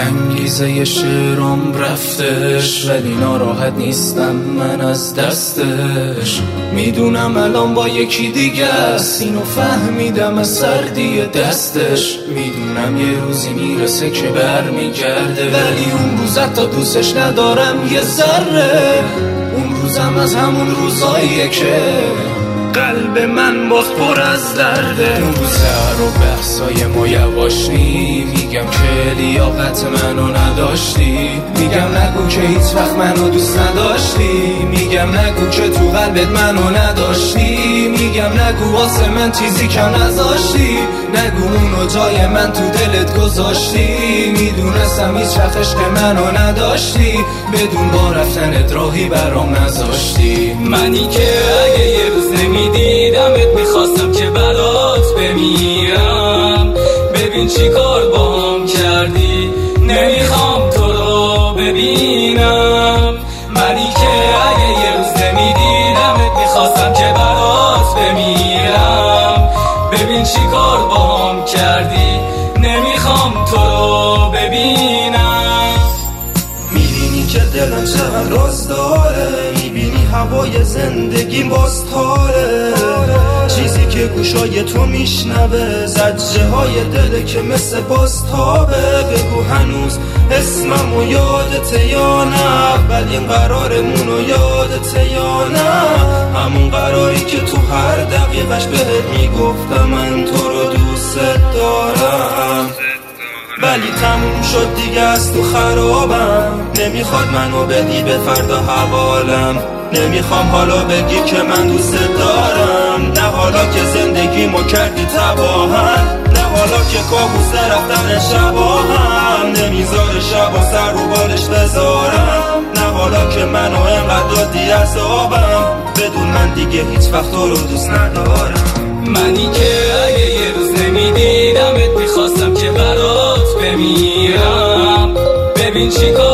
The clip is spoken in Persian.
انگیزه شعرام رفتش، ولی ناراحت نیستم من از دستش. میدونم الان با یکی دیگه است، اینو فهمیدم از سردی دستش. میدونم یه روزی میرسه که برمیگرده، ولی اون روز حتی دوستش ندارم یه ذره. اون روزم از همون روزاییه که قلب من باز پر از درده. اون روزه رو بحثای ما یواشی، میگم که لیاقت منو نداشتی. میگم نگو که هیچ وقت منو دوست نداشتی. میگم نگو که تو قلبت منو نداشتی. میگم نگو واسه من چیزی کم نذاشتی. نگو اونو جای من تو دلت گذاشتی. میدونستم هیچ وقت عشق منو نداشتی، بدون با رفتنت راهی برام نذاشتی. منی که اگه یه روز نمیدیدمت میخواستم که برات بمیرم. ببین چی کار باهم کردی، نمیخوام تو رو ببینم. منی که اگه یه روز نمیدیدمت میخواستم که برات بمیرم. ببین چی کار باهم کردی، نمیخوام تو رو ببینم. میبینی که دلم چقدر راز داره، میبینی هوای زندگیم باز تاره. چیزی که گوشای تو میشنوه زجه های دله که مثل باز تابه. بگو هنوز اسممو یادته یا نه، ولی این قرارمونو یادته یا نه. همون قراری که تو هر دقیقش بهت میگفتم من تو رو دوست دارم، ولی تموم شد دیگه از تو خرابم. نمیخواد منو بدی به فردا حوالم، نمیخوام حالا بگی که من دوست دارم. نه حالا که زندگیمو کردی تباهم، نه حالا که کابوس رفتن شباهم. نمیذاره شب و سر رو بالش بذارم، نه حالا که منو انقدر دادی عذابم. بدون من دیگه هیچ وقت تو رو دوست ندارم. منی که اگه یه روز نمیدیدمت میخواستم که برات بمیرم. ببین چی